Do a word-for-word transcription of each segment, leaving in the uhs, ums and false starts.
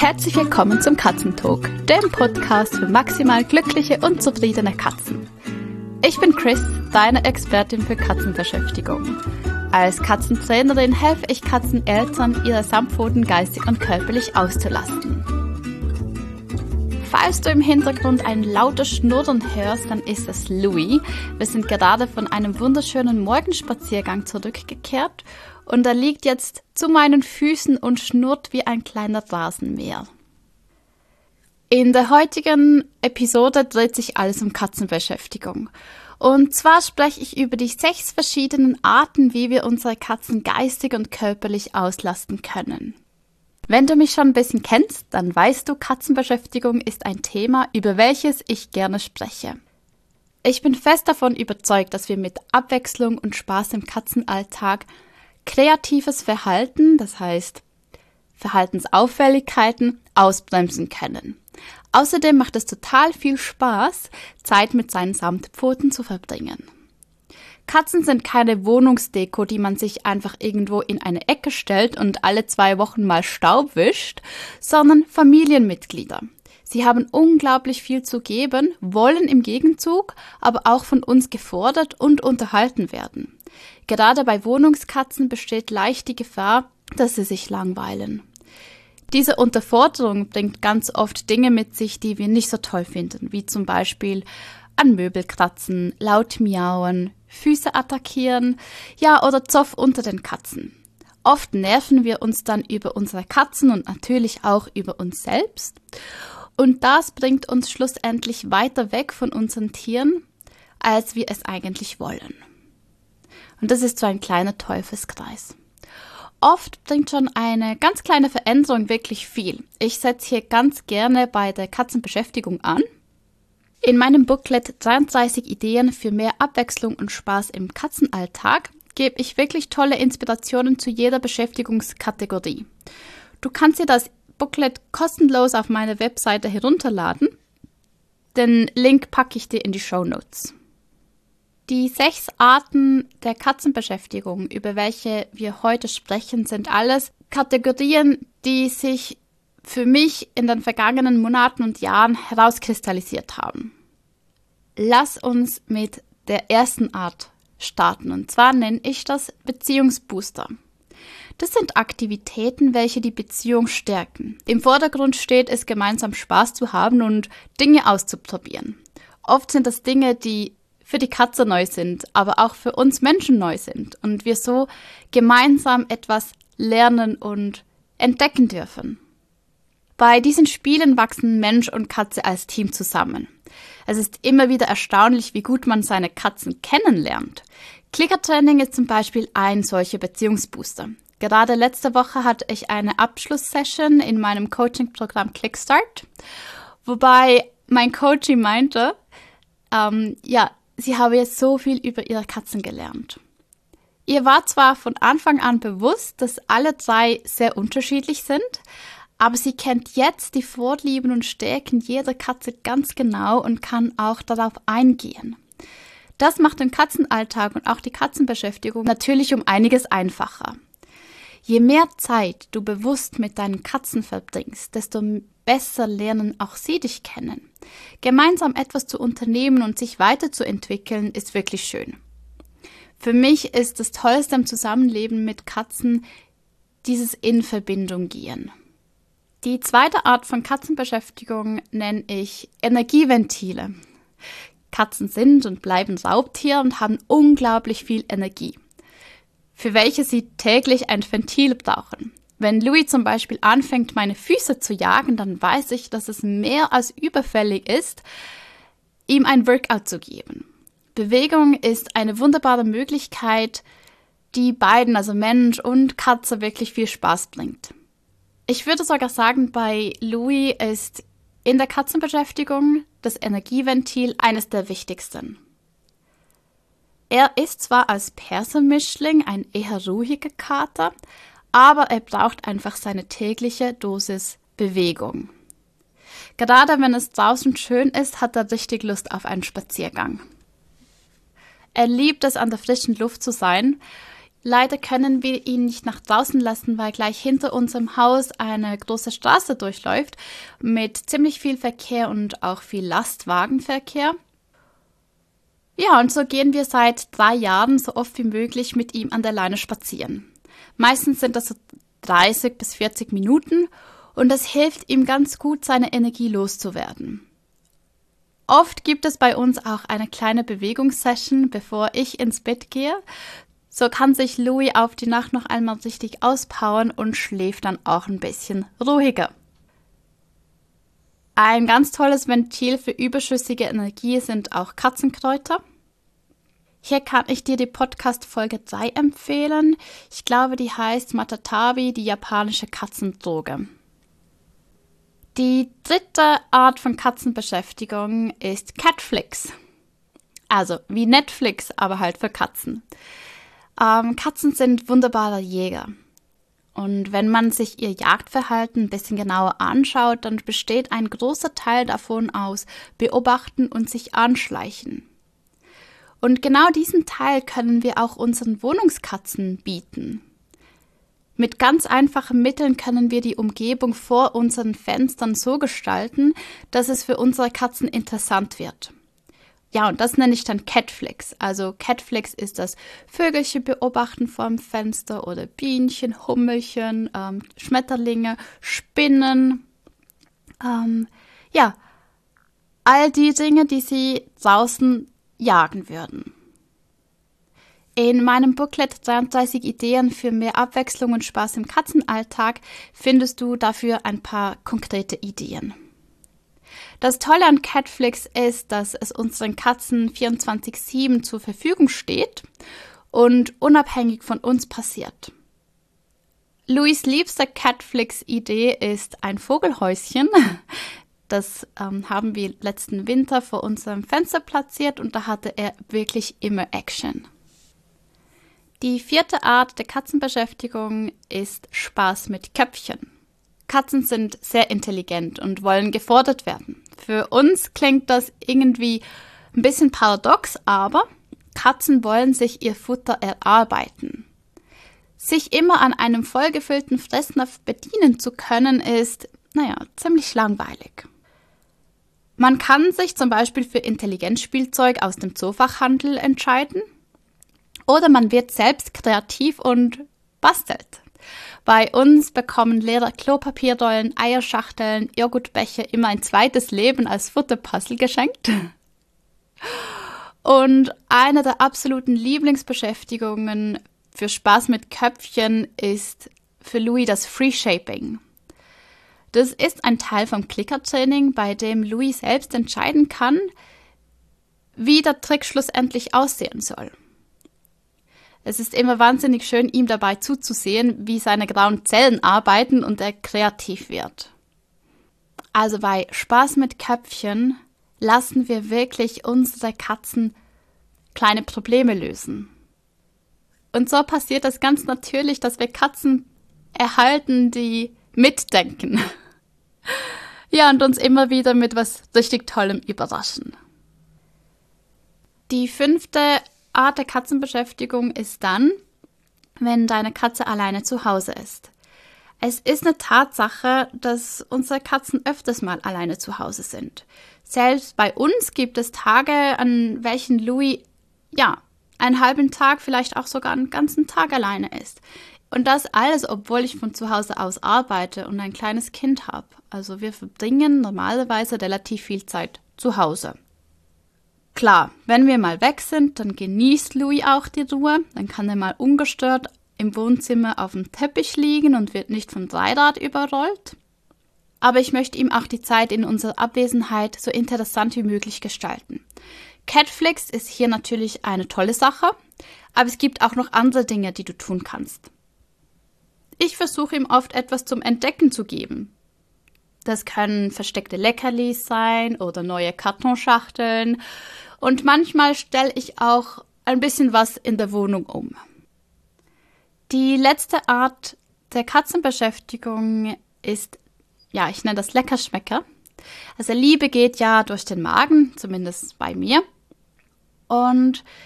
Herzlich willkommen zum Katzentalk, dem Podcast für maximal glückliche und zufriedene Katzen. Ich bin Chris, deine Expertin für Katzenbeschäftigung. Als Katzentrainerin helfe ich Katzeneltern, ihre Samtpfoten geistig und körperlich auszulasten. Falls du im Hintergrund ein lautes Schnurren hörst, dann ist es Louis. Wir sind gerade von einem wunderschönen Morgenspaziergang zurückgekehrt und er liegt jetzt zu meinen Füßen und schnurrt wie ein kleiner Rasenmäher. In der heutigen Episode dreht sich alles um Katzenbeschäftigung. Und zwar spreche ich über die sechs verschiedenen Arten, wie wir unsere Katzen geistig und körperlich auslasten können. Wenn du mich schon ein bisschen kennst, dann weißt du, Katzenbeschäftigung ist ein Thema, über welches ich gerne spreche. Ich bin fest davon überzeugt, dass wir mit Abwechslung und Spaß im Katzenalltag kreatives Verhalten, das heißt Verhaltensauffälligkeiten, ausbremsen können. Außerdem macht es total viel Spaß, Zeit mit seinen Samtpfoten zu verbringen. Katzen sind keine Wohnungsdeko, die man sich einfach irgendwo in eine Ecke stellt und alle zwei Wochen mal Staub wischt, sondern Familienmitglieder. Sie haben unglaublich viel zu geben, wollen im Gegenzug aber auch von uns gefordert und unterhalten werden. Gerade bei Wohnungskatzen besteht leicht die Gefahr, dass sie sich langweilen. Diese Unterforderung bringt ganz oft Dinge mit sich, die wir nicht so toll finden, wie zum Beispiel an Möbel kratzen, laut miauen, Füße attackieren, ja oder Zoff unter den Katzen. Oft nerven wir uns dann über unsere Katzen und natürlich auch über uns selbst. Und das bringt uns schlussendlich weiter weg von unseren Tieren, als wir es eigentlich wollen. Und das ist so ein kleiner Teufelskreis. Oft bringt schon eine ganz kleine Veränderung wirklich viel. Ich setze hier ganz gerne bei der Katzenbeschäftigung an. In meinem Booklet dreiunddreißig Ideen für mehr Abwechslung und Spaß im Katzenalltag gebe ich wirklich tolle Inspirationen zu jeder Beschäftigungskategorie. Du kannst dir das Booklet kostenlos auf meiner Webseite herunterladen. Den Link packe ich dir in die Shownotes. Die sechs Arten der Katzenbeschäftigung, über welche wir heute sprechen, sind alles Kategorien, die sich für mich in den vergangenen Monaten und Jahren herauskristallisiert haben. Lass uns mit der ersten Art starten, und zwar nenne ich das Beziehungsbooster. Das sind Aktivitäten, welche die Beziehung stärken. Im Vordergrund steht es, gemeinsam Spaß zu haben und Dinge auszuprobieren. Oft sind das Dinge, die für die Katze neu sind, aber auch für uns Menschen neu sind und wir so gemeinsam etwas lernen und entdecken dürfen. Bei diesen Spielen wachsen Mensch und Katze als Team zusammen. Es ist immer wieder erstaunlich, wie gut man seine Katzen kennenlernt. Klickertraining ist zum Beispiel ein solcher Beziehungsbooster. Gerade letzte Woche hatte ich eine Abschlusssession in meinem Coaching-Programm Clickstart, wobei mein Coach meinte, ähm, ja, sie habe jetzt so viel über ihre Katzen gelernt. Ihr war zwar von Anfang an bewusst, dass alle drei sehr unterschiedlich sind, aber sie kennt jetzt die Vorlieben und Stärken jeder Katze ganz genau und kann auch darauf eingehen. Das macht den Katzenalltag und auch die Katzenbeschäftigung natürlich um einiges einfacher. Je mehr Zeit du bewusst mit deinen Katzen verbringst, desto besser lernen auch sie dich kennen. Gemeinsam etwas zu unternehmen und sich weiterzuentwickeln ist wirklich schön. Für mich ist das Tollste am Zusammenleben mit Katzen dieses in Verbindung gehen. Die zweite Art von Katzenbeschäftigung nenne ich Energieventile. Katzen sind und bleiben Raubtiere und haben unglaublich viel Energie, für welche sie täglich ein Ventil brauchen. Wenn Louis zum Beispiel anfängt, meine Füße zu jagen, dann weiß ich, dass es mehr als überfällig ist, ihm ein Workout zu geben. Bewegung ist eine wunderbare Möglichkeit, die beiden, also Mensch und Katze, wirklich viel Spaß bringt. Ich würde sogar sagen, bei Louis ist in der Katzenbeschäftigung das Energieventil eines der wichtigsten. Er ist zwar als Persermischling ein eher ruhiger Kater, aber er braucht einfach seine tägliche Dosis Bewegung. Gerade wenn es draußen schön ist, hat er richtig Lust auf einen Spaziergang. Er liebt es, an der frischen Luft zu sein, Leider können wir ihn nicht nach draußen lassen, weil gleich hinter unserem Haus eine große Straße durchläuft mit ziemlich viel Verkehr und auch viel Lastwagenverkehr. Ja, und so gehen wir seit drei Jahren so oft wie möglich mit ihm an der Leine spazieren. Meistens sind das so dreißig bis vierzig Minuten und das hilft ihm ganz gut, seine Energie loszuwerden. Oft gibt es bei uns auch eine kleine Bewegungssession, bevor ich ins Bett gehe. So kann sich Louis auf die Nacht noch einmal richtig auspowern und schläft dann auch ein bisschen ruhiger. Ein ganz tolles Ventil für überschüssige Energie sind auch Katzenkräuter. Hier kann ich dir die Podcast-Folge drei empfehlen. Ich glaube, die heißt Matatabi, die japanische Katzendroge. Die dritte Art von Katzenbeschäftigung ist Catflix. Also wie Netflix, aber halt für Katzen. Ähm, Katzen sind wunderbare Jäger. Und wenn man sich ihr Jagdverhalten ein bisschen genauer anschaut, dann besteht ein großer Teil davon aus Beobachten und sich anschleichen. Und genau diesen Teil können wir auch unseren Wohnungskatzen bieten. Mit ganz einfachen Mitteln können wir die Umgebung vor unseren Fenstern so gestalten, dass es für unsere Katzen interessant wird. Ja, und das nenne ich dann Catflix. Also Catflix ist das Vögelchen beobachten vorm Fenster oder Bienchen, Hummelchen, ähm, Schmetterlinge, Spinnen. Ähm, ja, all die Dinge, die sie draußen jagen würden. In meinem Booklet dreiunddreißig Ideen für mehr Abwechslung und Spaß im Katzenalltag findest du dafür ein paar konkrete Ideen. Das Tolle an Catflix ist, dass es unseren Katzen vierundzwanzig sieben zur Verfügung steht und unabhängig von uns passiert. Louis' liebste Catflix-Idee ist ein Vogelhäuschen. Das ähm, haben wir letzten Winter vor unserem Fenster platziert und da hatte er wirklich immer Action. Die vierte Art der Katzenbeschäftigung ist Spaß mit Köpfchen. Katzen sind sehr intelligent und wollen gefordert werden. Für uns klingt das irgendwie ein bisschen paradox, aber Katzen wollen sich ihr Futter erarbeiten. Sich immer an einem vollgefüllten Fressnapf bedienen zu können, ist, naja, ziemlich langweilig. Man kann sich zum Beispiel für Intelligenzspielzeug aus dem Zoofachhandel entscheiden oder man wird selbst kreativ und bastelt. Bei uns bekommen Lehrer Klopapierrollen, Eierschachteln, Joghurtbecher immer ein zweites Leben als Futterpuzzle geschenkt. Und eine der absoluten Lieblingsbeschäftigungen für Spaß mit Köpfchen ist für Louis das Free-Shaping. Das ist ein Teil vom Klickertraining, bei dem Louis selbst entscheiden kann, wie der Trick schlussendlich aussehen soll. Es ist immer wahnsinnig schön, ihm dabei zuzusehen, wie seine grauen Zellen arbeiten und er kreativ wird. Also bei Spaß mit Köpfchen lassen wir wirklich unsere Katzen kleine Probleme lösen. Und so passiert es ganz natürlich, dass wir Katzen erhalten, die mitdenken. Ja, und uns immer wieder mit was richtig Tollem überraschen. Die fünfte Art der Katzenbeschäftigung ist dann, wenn deine Katze alleine zu Hause ist. Es ist eine Tatsache, dass unsere Katzen öfters mal alleine zu Hause sind. Selbst bei uns gibt es Tage, an welchen Louis, ja, einen halben Tag, vielleicht auch sogar einen ganzen Tag alleine ist. Und das alles, obwohl ich von zu Hause aus arbeite und ein kleines Kind habe. Also wir verbringen normalerweise relativ viel Zeit zu Hause. Klar, wenn wir mal weg sind, dann genießt Louis auch die Ruhe. Dann kann er mal ungestört im Wohnzimmer auf dem Teppich liegen und wird nicht vom Dreirad überrollt. Aber ich möchte ihm auch die Zeit in unserer Abwesenheit so interessant wie möglich gestalten. Catflix ist hier natürlich eine tolle Sache, aber es gibt auch noch andere Dinge, die du tun kannst. Ich versuche ihm oft etwas zum Entdecken zu geben. Das können versteckte Leckerlis sein oder neue Kartonschachteln. Und manchmal stelle ich auch ein bisschen was in der Wohnung um. Die letzte Art der Katzenbeschäftigung ist, ja, ich nenne das Leckerschmecker. Also Liebe geht ja durch den Magen, zumindest bei mir. Und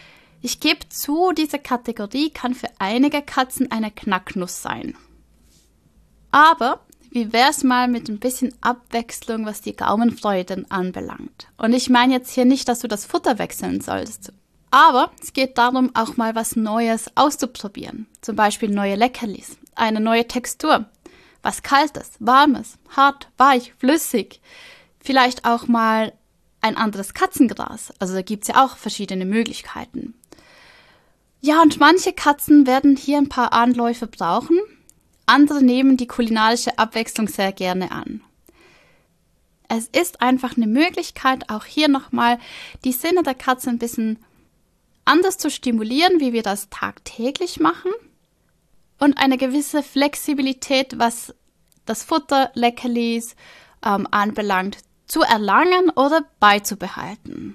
Ich gebe zu, diese Kategorie kann für einige Katzen eine Knacknuss sein. Aber wie wär's mal mit ein bisschen Abwechslung, was die Gaumenfreude anbelangt? Und ich meine jetzt hier nicht, dass du das Futter wechseln sollst. Aber es geht darum, auch mal was Neues auszuprobieren. Zum Beispiel neue Leckerlis, eine neue Textur, was Kaltes, Warmes, hart, weich, flüssig. Vielleicht auch mal ein anderes Katzengras. Also da gibt's ja auch verschiedene Möglichkeiten. Ja, und manche Katzen werden hier ein paar Anläufe brauchen. Andere nehmen die kulinarische Abwechslung sehr gerne an. Es ist einfach eine Möglichkeit, auch hier nochmal die Sinne der Katze ein bisschen anders zu stimulieren, wie wir das tagtäglich machen. Und eine gewisse Flexibilität, was das Futter, Leckerlis ähm, anbelangt, zu erlangen oder beizubehalten.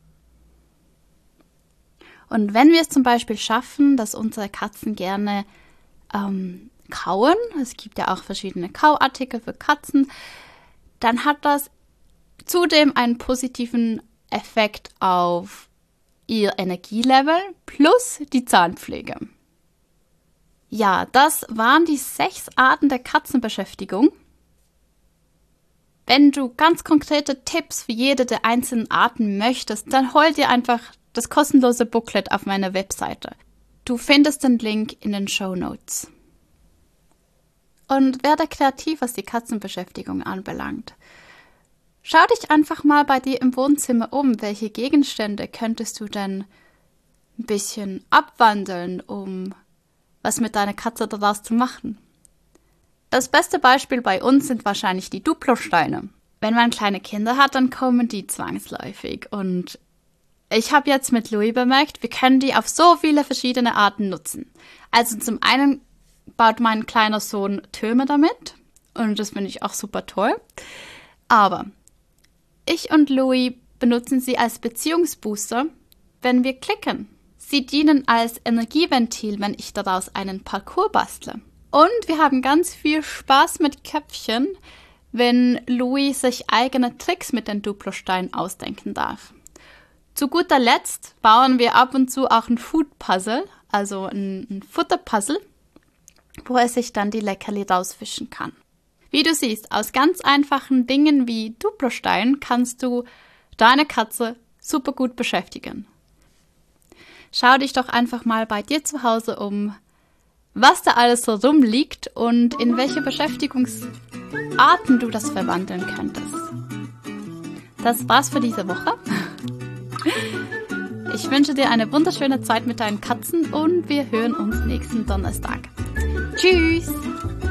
Und wenn wir es zum Beispiel schaffen, dass unsere Katzen gerne ähm, kauen, es gibt ja auch verschiedene Kauartikel für Katzen, dann hat das zudem einen positiven Effekt auf ihr Energielevel plus die Zahnpflege. Ja, das waren die sechs Arten der Katzenbeschäftigung. Wenn du ganz konkrete Tipps für jede der einzelnen Arten möchtest, dann hol dir einfach das kostenlose Booklet auf meiner Webseite. Du findest den Link in den Shownotes. Und werde kreativ, was die Katzenbeschäftigung anbelangt. Schau dich einfach mal bei dir im Wohnzimmer um. Welche Gegenstände könntest du denn ein bisschen abwandeln, um was mit deiner Katze daraus zu machen? Das beste Beispiel bei uns sind wahrscheinlich die Duplosteine. Wenn man kleine Kinder hat, dann kommen die zwangsläufig. Und ich habe jetzt mit Louis bemerkt, wir können die auf so viele verschiedene Arten nutzen. Also zum einen baut mein kleiner Sohn Türme damit. Und das finde ich auch super toll. Aber ich und Louis benutzen sie als Beziehungsbooster, wenn wir klicken. Sie dienen als Energieventil, wenn ich daraus einen Parcours bastle. Und wir haben ganz viel Spaß mit Köpfchen, wenn Louis sich eigene Tricks mit den Duplosteinen ausdenken darf. Zu guter Letzt bauen wir ab und zu auch ein Food-Puzzle, also ein, ein Futter-Puzzle, wo er sich dann die Leckerli rausfischen kann. Wie du siehst, aus ganz einfachen Dingen wie Duplosteinen kannst du deine Katze super gut beschäftigen. Schau dich doch einfach mal bei dir zu Hause um, was da alles so rumliegt und in welche Beschäftigungsarten du das verwandeln könntest. Das war's für diese Woche. Ich wünsche dir eine wunderschöne Zeit mit deinen Katzen und wir hören uns nächsten Donnerstag. Tschüss!